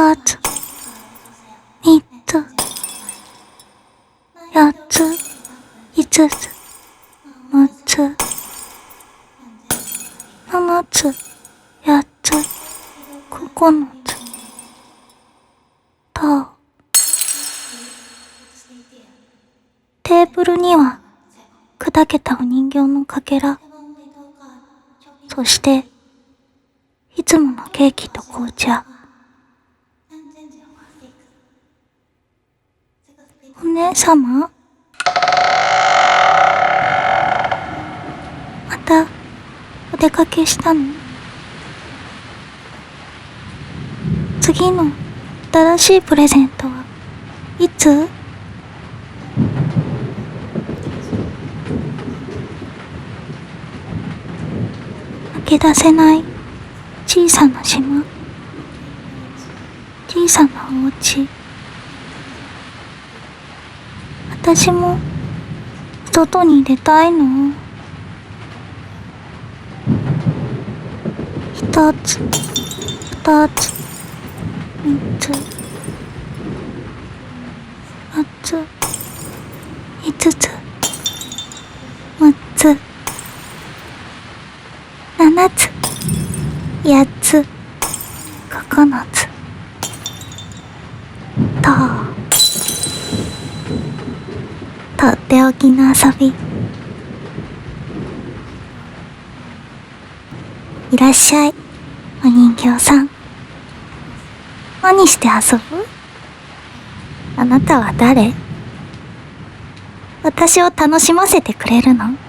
つ、3つ、4つ、5つ、6つ、7つ、8つ、9つ、と、テーブルには砕けたお人形のかけら、そしていつものケーキと紅茶。お姉様？またお出かけしたの？次の新しいプレゼントはいつ？抜け出せない小さな島、小さなお家。私も外に出たいの。一つ、二つ、三つ、四つ、五つ、六つ、七つ、八つ、9つ。とっておきの遊び。いらっしゃい、お人形さん。何して遊ぶ？あなたは誰？私を楽しませてくれるの？